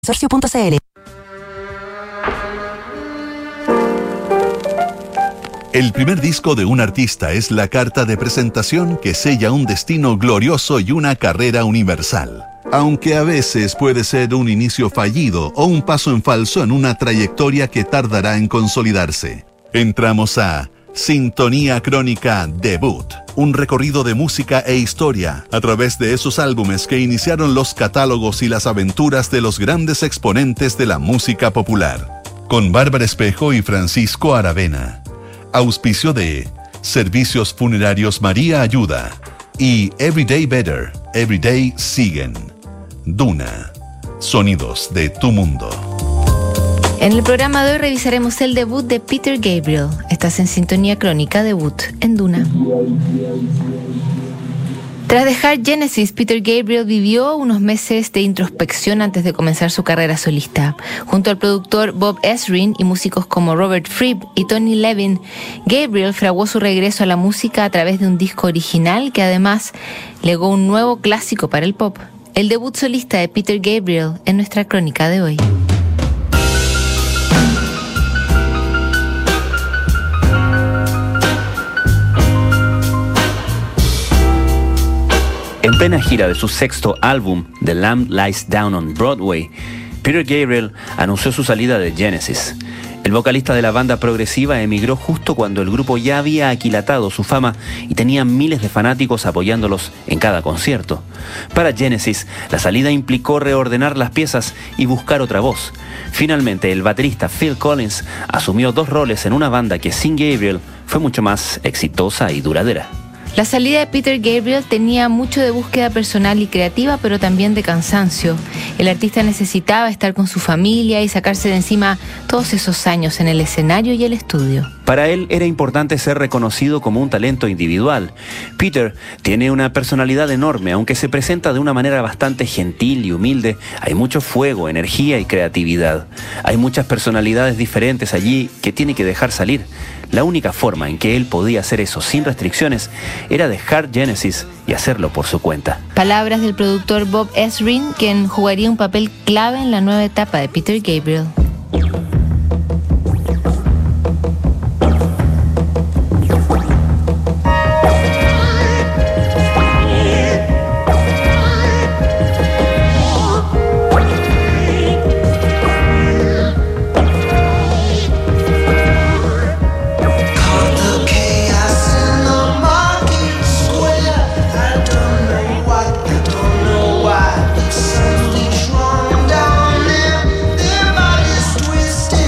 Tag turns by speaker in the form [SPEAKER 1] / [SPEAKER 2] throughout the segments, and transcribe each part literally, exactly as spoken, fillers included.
[SPEAKER 1] Consorcio punto c l.
[SPEAKER 2] El primer disco de un artista es la carta de presentación que sella un destino glorioso y una carrera universal. Aunque a veces puede ser un inicio fallido o un paso en falso en una trayectoria que tardará en consolidarse. Entramos a Sintonía Crónica Debut, un recorrido de música e historia a través de esos álbumes que iniciaron los catálogos y las aventuras de los grandes exponentes de la música popular. Con Bárbara Espejo y Francisco Aravena. Auspicio de Servicios Funerarios María Ayuda y Everyday Better, Everyday Siguen. Duna, sonidos de tu mundo.
[SPEAKER 3] En el programa de hoy revisaremos el debut de Peter Gabriel. Estás en Sintonía Crónica Debut en Duna. Tras dejar Genesis, Peter Gabriel vivió unos meses de introspección antes de comenzar su carrera solista. Junto al productor Bob Ezrin y músicos como Robert Fripp y Tony Levin, Gabriel fraguó su regreso a la música a través de un disco original que además legó un nuevo clásico para el pop. El debut solista de Peter Gabriel en nuestra crónica de hoy.
[SPEAKER 4] En plena gira de su sexto álbum, The Lamb Lies Down on Broadway, Peter Gabriel anunció su salida de Genesis. El vocalista de la banda progresiva emigró justo cuando el grupo ya había aquilatado su fama y tenía miles de fanáticos apoyándolos en cada concierto. Para Genesis, la salida implicó reordenar las piezas y buscar otra voz. Finalmente, el baterista Phil Collins asumió dos roles en una banda que sin Gabriel fue mucho más exitosa y duradera.
[SPEAKER 3] La salida de Peter Gabriel tenía mucho de búsqueda personal y creativa, pero también de cansancio. El artista necesitaba estar con su familia y sacarse de encima todos esos años en el escenario y el estudio.
[SPEAKER 4] Para él era importante ser reconocido como un talento individual. Peter tiene una personalidad enorme, aunque se presenta de una manera bastante gentil y humilde. Hay mucho fuego, energía y creatividad. Hay muchas personalidades diferentes allí que tiene que dejar salir. La única forma en que él podía hacer eso sin restricciones era dejar Genesis y hacerlo por su cuenta.
[SPEAKER 3] Palabras del productor Bob Ezrin, quien jugaría un papel clave en la nueva etapa de Peter Gabriel.
[SPEAKER 5] Twist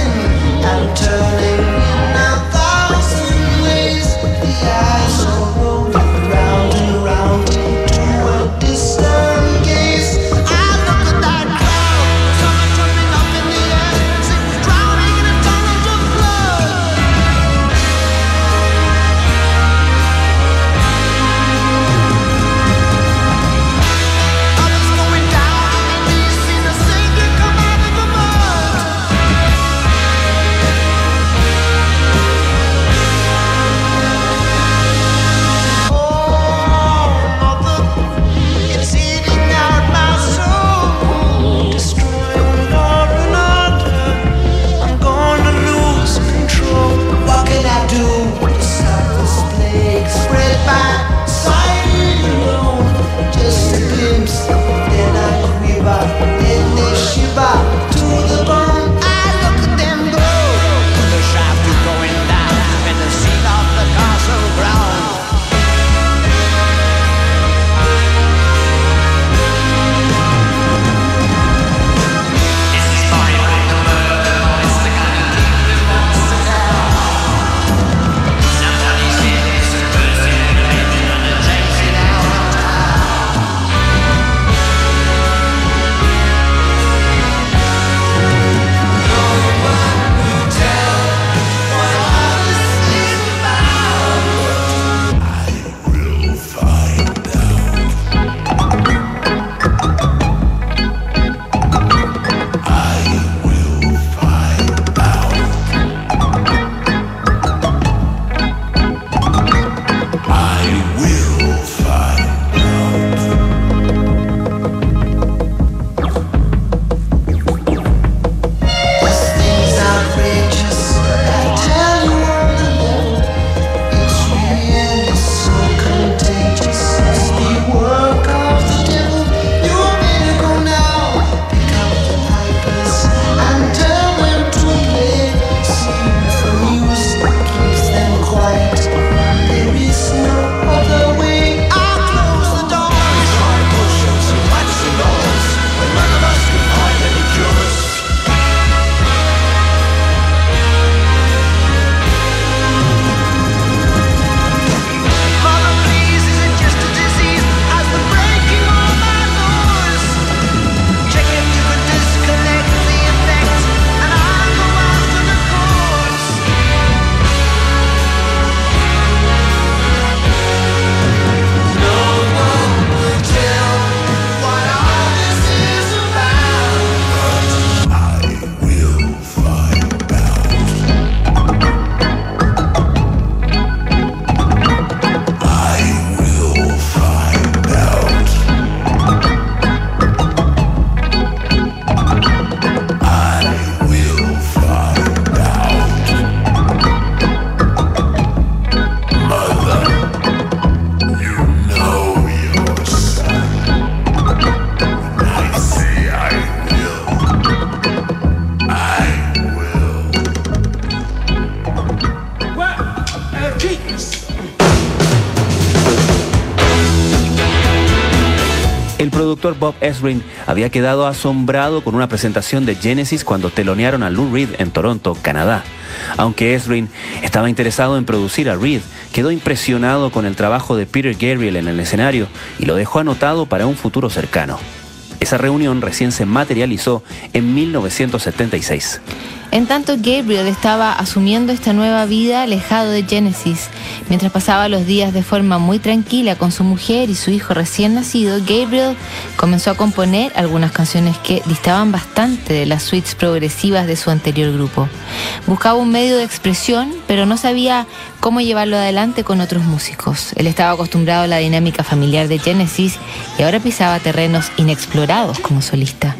[SPEAKER 4] productor Bob Ezrin había quedado asombrado con una presentación de Genesis cuando telonearon a Lou Reed en Toronto, Canadá. Aunque Ezrin estaba interesado en producir a Reed, quedó impresionado con el trabajo de Peter Gabriel en el escenario y lo dejó anotado para un futuro cercano. Esa reunión recién se materializó en mil novecientos setenta y seis.
[SPEAKER 3] En tanto, Gabriel estaba asumiendo esta nueva vida alejado de Genesis. Mientras pasaba los días de forma muy tranquila con su mujer y su hijo recién nacido, Gabriel comenzó a componer algunas canciones que distaban bastante de las suites progresivas de su anterior grupo. Buscaba un medio de expresión, pero no sabía cómo llevarlo adelante con otros músicos. Él estaba acostumbrado a la dinámica familiar de Genesis y ahora pisaba terrenos inexplorados como solista.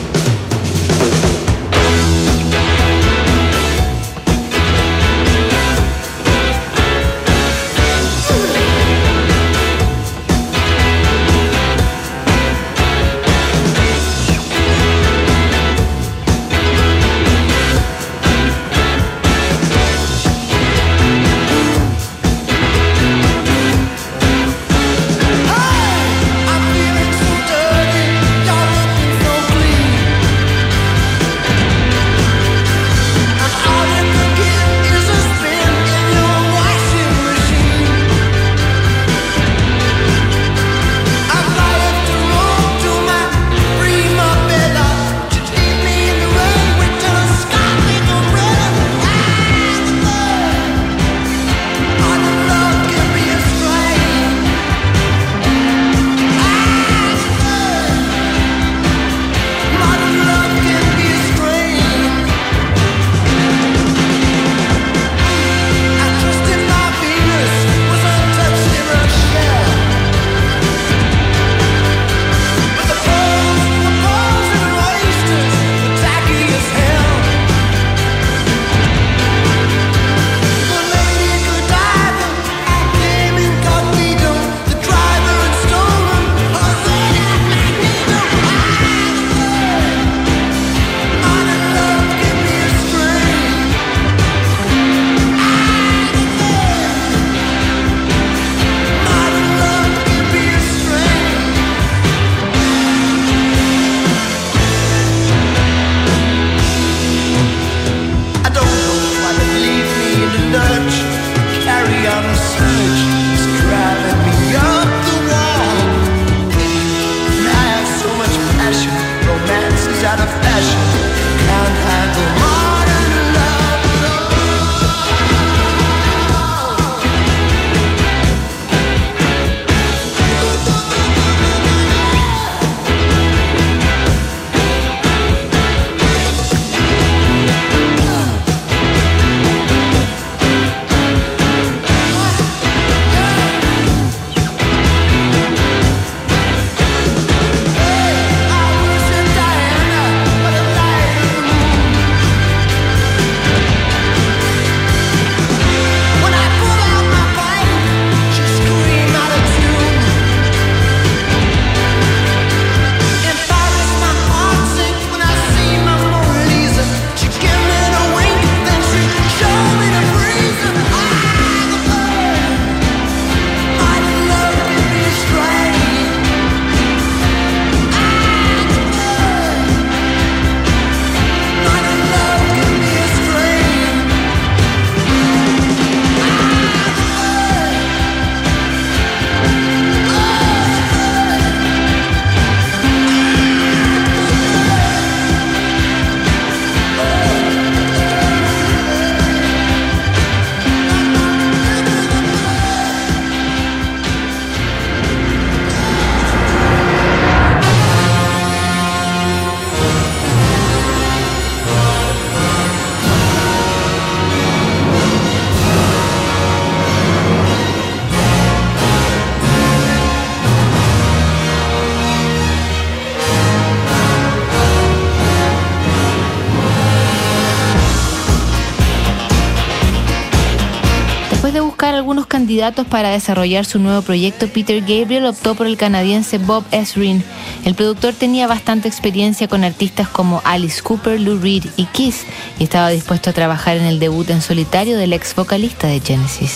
[SPEAKER 3] Algunos candidatos para desarrollar su nuevo proyecto, Peter Gabriel optó por el canadiense Bob Ezrin. El productor tenía bastante experiencia con artistas como Alice Cooper, Lou Reed y Kiss y estaba dispuesto a trabajar en el debut en solitario del ex vocalista de Genesis.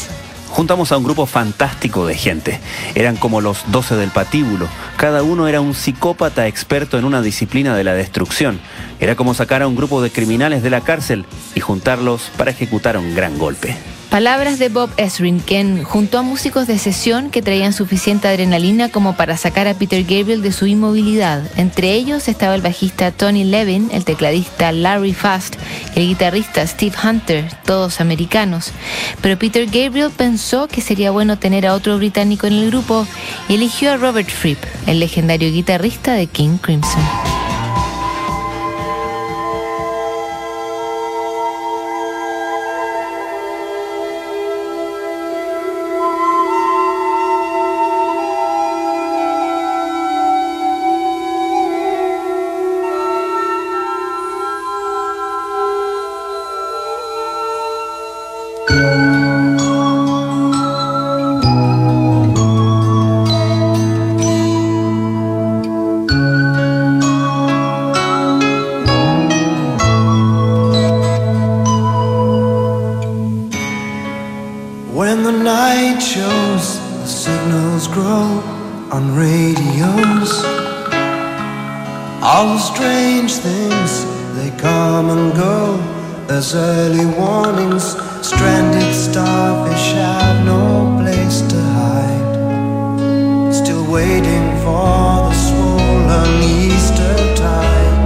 [SPEAKER 4] Juntamos a un grupo fantástico de gente. Eran como los doce del patíbulo. Cada uno era un psicópata experto en una disciplina de la destrucción. Era como sacar a un grupo de criminales de la cárcel y juntarlos para ejecutar un gran golpe.
[SPEAKER 3] Palabras de Bob Ezrin, quien juntó a músicos de sesión que traían suficiente adrenalina como para sacar a Peter Gabriel de su inmovilidad. Entre ellos estaba el bajista Tony Levin, el tecladista Larry Fast y el guitarrista Steve Hunter, todos americanos. Pero Peter Gabriel pensó que sería bueno tener a otro británico en el grupo y eligió a Robert Fripp, el legendario guitarrista de King Crimson.
[SPEAKER 1] When the night shows, the signals grow on radios. All the strange things, they come and go as early warnings. Stranded starfish have no place to hide, still waiting for the swollen Easter tide.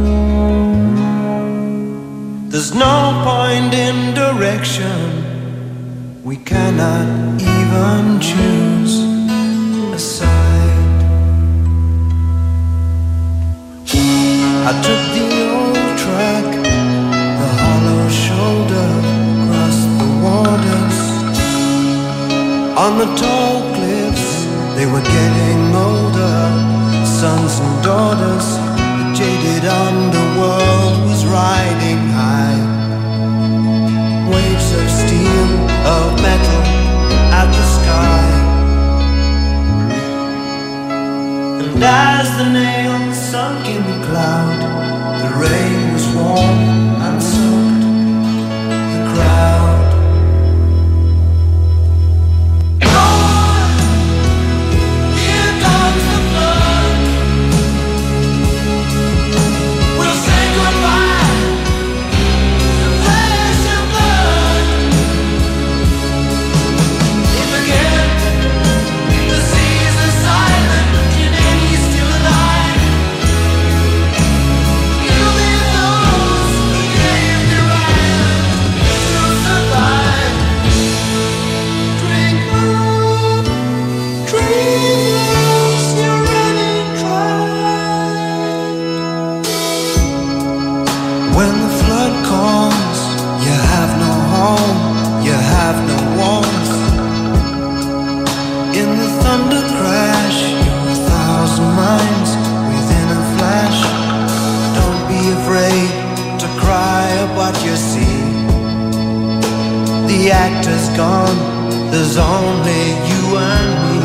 [SPEAKER 1] There's no point in direction, we cannot even choose a side. I took the old track, the hollow shoulder, across the waters. On the tall cliffs, they were getting older, sons and daughters. The jaded underworld was riding high. Waves of steel, of metal, at the sky. And as the nails sunk in the cloud, the rain was warm and soaked the crowd. The actor's gone, there's only you and me.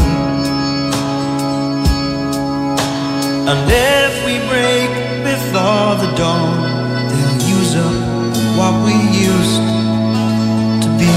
[SPEAKER 1] And if we break before the dawn, they'll use up what we used to be.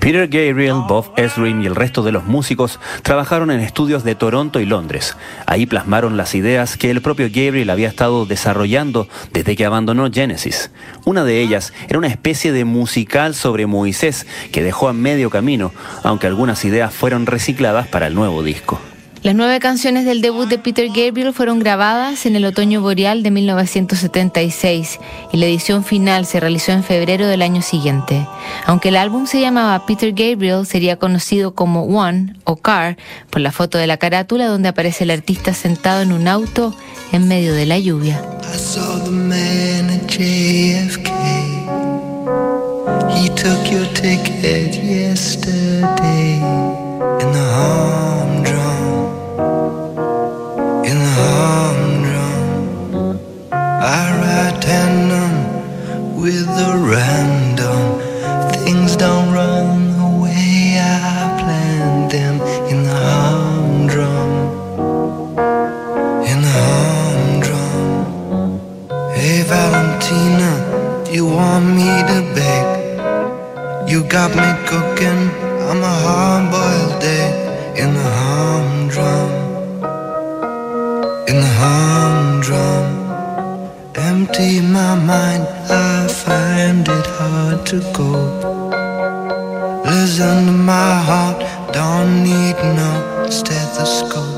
[SPEAKER 4] Peter Gabriel, Bob Ezrin y el resto de los músicos trabajaron en estudios de Toronto y Londres. Ahí plasmaron las ideas que el propio Gabriel había estado desarrollando desde que abandonó Genesis. Una de ellas era una especie de musical sobre Moisés que dejó a medio camino, aunque algunas ideas fueron recicladas para el nuevo disco.
[SPEAKER 3] Las nueve canciones del debut de Peter Gabriel fueron grabadas en el otoño boreal de mil novecientos setenta y seis y la edición final se realizó en febrero del año siguiente. Aunque el álbum se llamaba Peter Gabriel, sería conocido como One o Car por la foto de la carátula donde aparece el artista sentado en un auto en medio de la lluvia.
[SPEAKER 1] I saw the man at J F K. He took your ticket yesterday in the humdrum. In the humdrum, I ride tandem with the random. Things don't run the way I planned them. In the humdrum, in the humdrum. Hey Valentina, do you want me to bake? You got me cooking, I'm a hard-boiled egg. In the humdrum. In the humdrum, empty my mind, I find it hard to cope. Listen to my heart, don't need no stethoscope.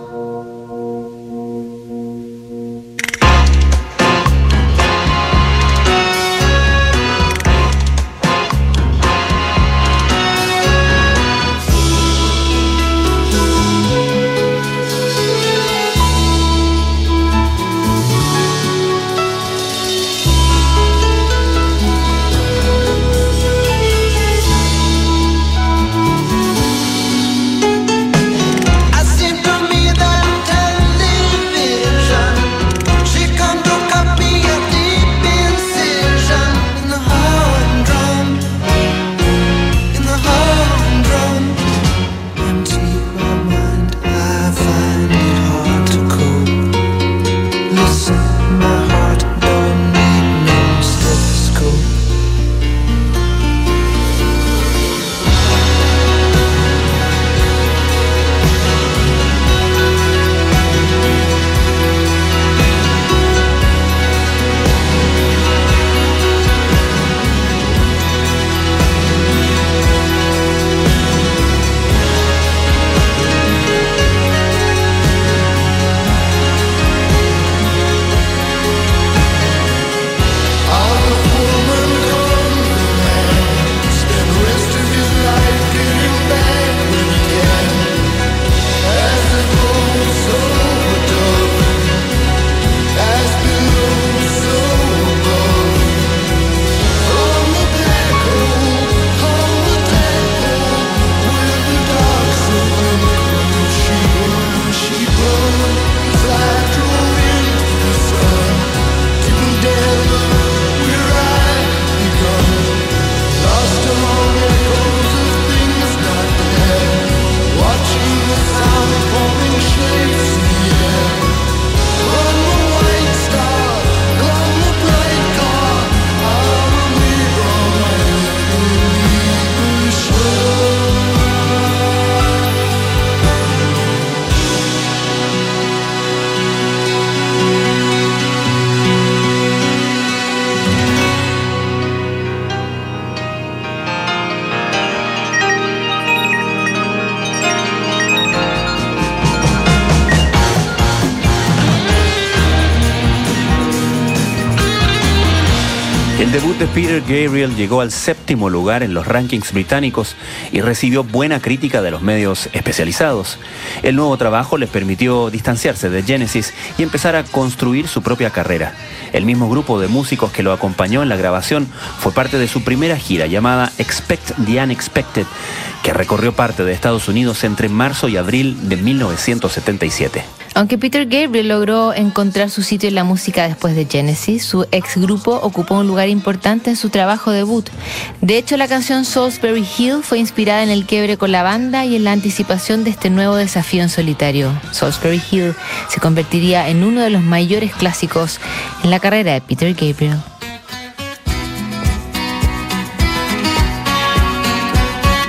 [SPEAKER 4] El debut de Peter Gabriel llegó al séptimo lugar en los rankings británicos y recibió buena crítica de los medios especializados. El nuevo trabajo les permitió distanciarse de Genesis y empezar a construir su propia carrera. El mismo grupo de músicos que lo acompañó en la grabación fue parte de su primera gira llamada Expect the Unexpected, que recorrió parte de Estados Unidos entre marzo y abril de mil novecientos setenta y siete.
[SPEAKER 3] Aunque Peter Gabriel logró encontrar su sitio en la música después de Genesis, su ex grupo ocupó un lugar importante en su trabajo debut. De hecho, la canción Salisbury Hill fue inspirada en el quiebre con la banda y en la anticipación de este nuevo desafío en solitario. Salisbury Hill se convertiría en uno de los mayores clásicos en la carrera de Peter Gabriel.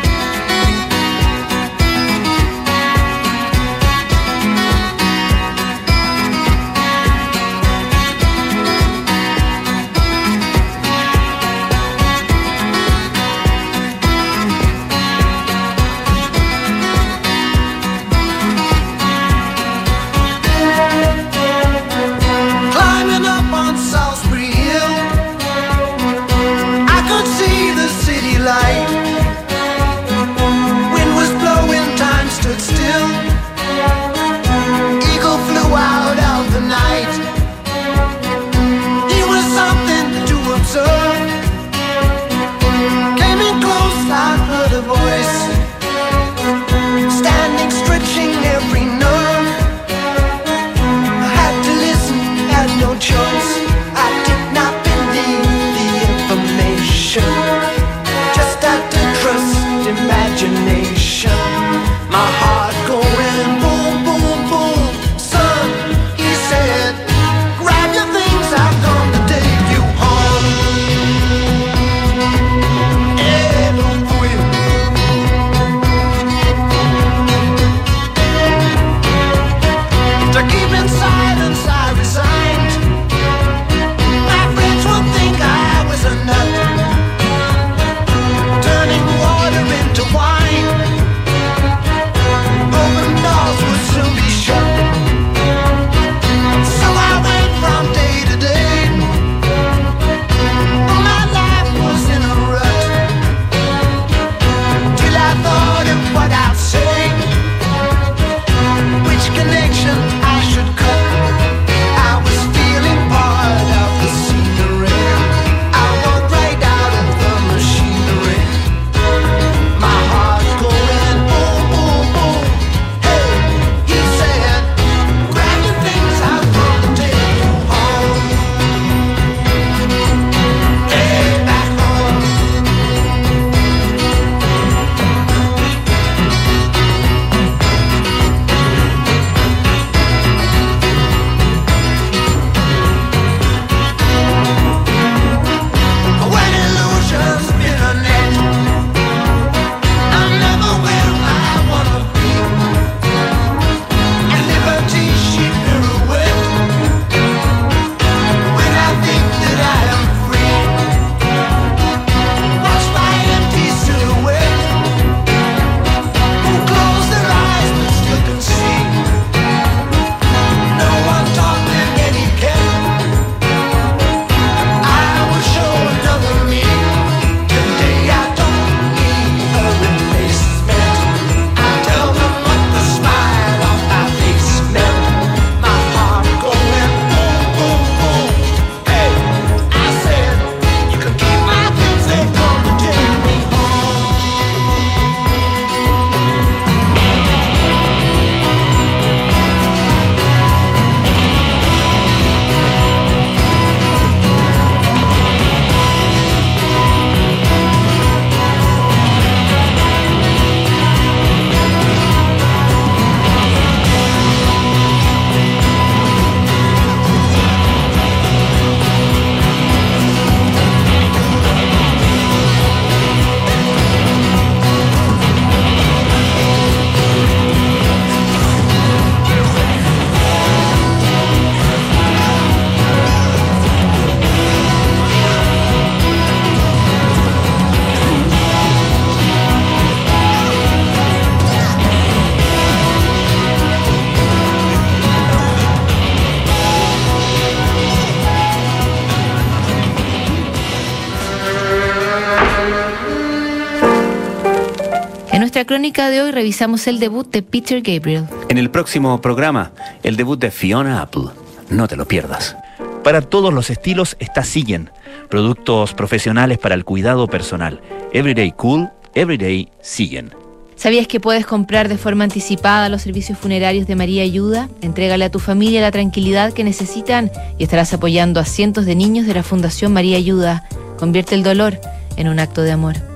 [SPEAKER 3] nuestra crónica de hoy revisamos el debut de Peter Gabriel.
[SPEAKER 4] En el próximo programa, el debut de Fiona Apple. No te lo pierdas.
[SPEAKER 5] Para todos los estilos está Siggen, productos profesionales para el cuidado personal. Everyday Cool, Everyday Siggen.
[SPEAKER 3] ¿Sabías que puedes comprar de forma anticipada los servicios funerarios de María Ayuda? Entrégale a tu familia la tranquilidad que necesitan y estarás apoyando a cientos de niños de la Fundación María Ayuda. Convierte el dolor en un acto de amor.